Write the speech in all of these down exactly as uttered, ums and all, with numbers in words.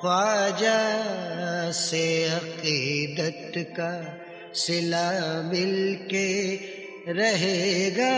ख्वाजा से अकीदत का सिला मिलके रहेगा।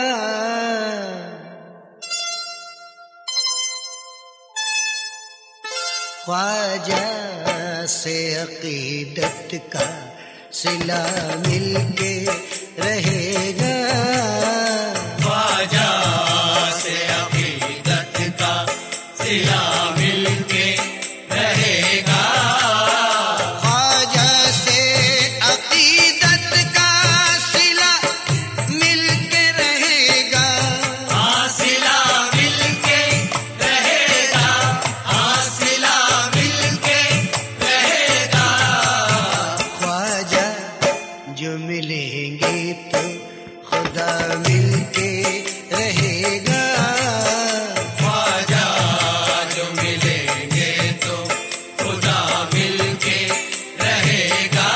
ख्वाजा से अकीदत का सिला मिलके रहेगा। ख्वाजा से अकीदत का सिला मिलके रहेगा। ख्वाजा से अकीदत का सिला मिलके रहेगा। हाँ सिला मिलके रहेगा। हाँ सिला मिलके रहेगा। ख्वाजा जो मिलेंगे तो खुदा मिलके रहेगा। ख्वाजा जो मिलेंगे तो खुदा मिलके रहेगा।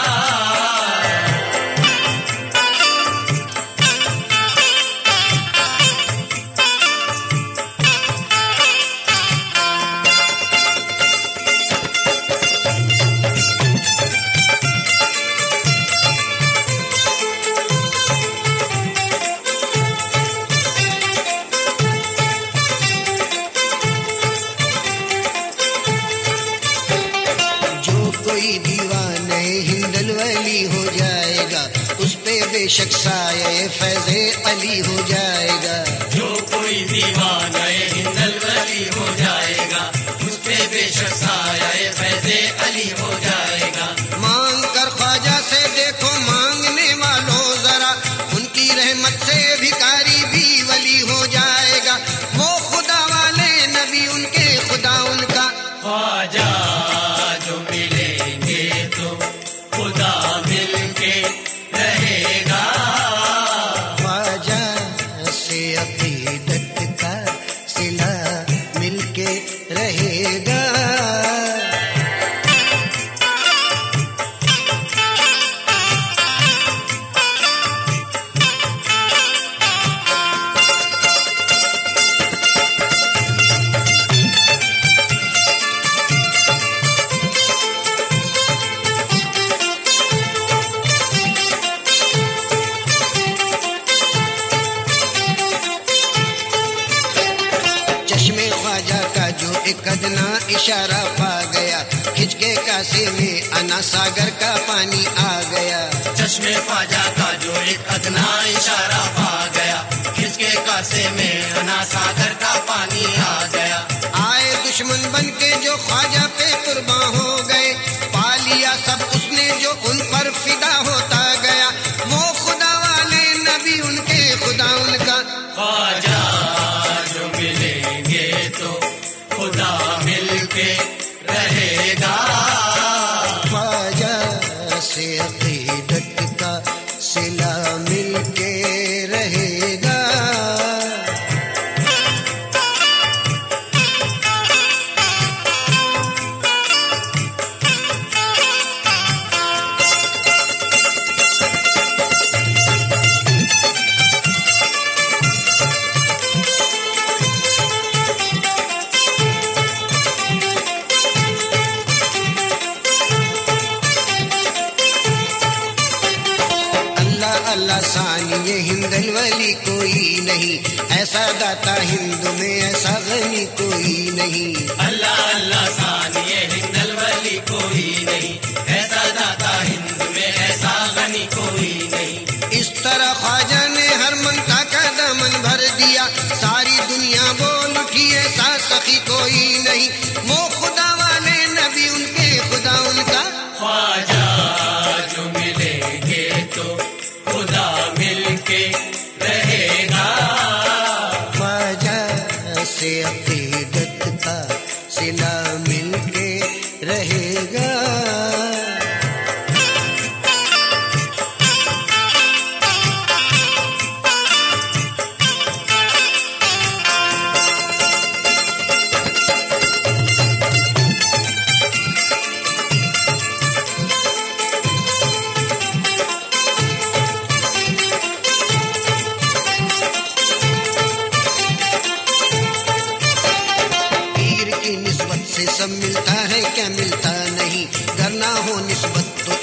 जो कोई दीवाने हिंदल वली हो जाएगा, उस पे बेशक साये फैज़े अली हो जाएगा। जो कोई दीवाना हिंदल वली हो जाएगा, उस पे बेशक साया फैज़े अली हो जाएगा। मांग कर ख्वाजा से देखो मांगने वालों जरा, उनकी रहमत से भिखारी भी वली हो जाएगा। वो खुदा वाले नबी उनके खुदा उनका। ख्वाजा जो मिलेंगे तो खुदा मिलके रहेगा। ख्वाजा से अकीदत का सिला मिलके रहेगा। चश्मे ख्वाजा का जो एक अदना इशारा पा गया, खिंचके कासे में अना सागर का पानी आ गया। चश्मे ख्वाजा का जो एक अदना इशारा पा गया, खिसके कासे में अना सागर का पानी आ गया। आए दुश्मन बन के जो ख्वाजा पे कुर्बान हो गए, पा लिया सब उसने जो उन पर फिदा होता गया। वो खुदा वाले नबी उनके खुदा उनका। ख्वाजा जो मिलेंगे तो खुदा मिलके रहेगा। ख्वाजा से अकीदत का सिला मिलके रहेगा। अल्लाह अल्लाह सानी ये हिंदल वली कोई नहीं, ऐसा दाता हिंदू में ऐसा गनी कोई नहीं। अल्लाह अल्लाह सानिए हिंदल वली कोई नहीं, ऐसा दाता हिंद में ऐसा गनी कोई नहीं। इस तरह ख्वाजा ने हर मनता का दामन भर दिया, सारी दुनिया बोल उठी ऐसा सखी कोई नहीं। वो खुदा वाले नबी उनके खुदा उनका। ख्वाजा जो मिलेंगे तो खुदा मिलके रहेगा। ख्वाजा से अकीदत का सिला मिलके रहेगा।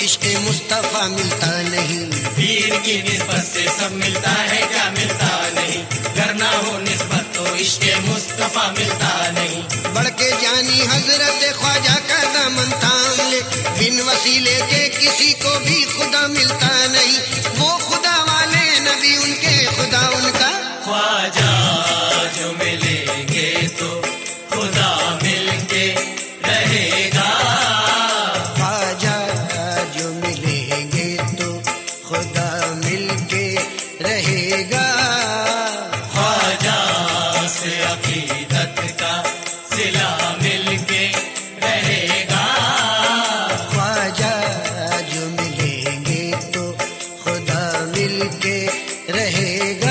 इश्क़ मुस्तफ़ा मिलता नहीं। पीर की निस्बत से सब मिलता है क्या मिलता नहीं, करना हो निस्बत तो इश्क़ मुस्तफ़ा मिलता नहीं। बढ़ के जानी हजरत ख्वाजा का दामन थाम ले, बिन वसीले के किसी को भी खुदा मिलता नहीं। वो खुदा वाले नबी उनके खुदा उनका ख्वाजा जो मिलेंगे तो खुदा मिलके रहेगा। ख्वाजा जो मिलेंगे तो खुदा मिलके रहेगा। ख्वाजा से अकीदत का सिला मिलके रहेगा। ख्वाजा जो मिलेंगे तो खुदा मिलके रहेगा।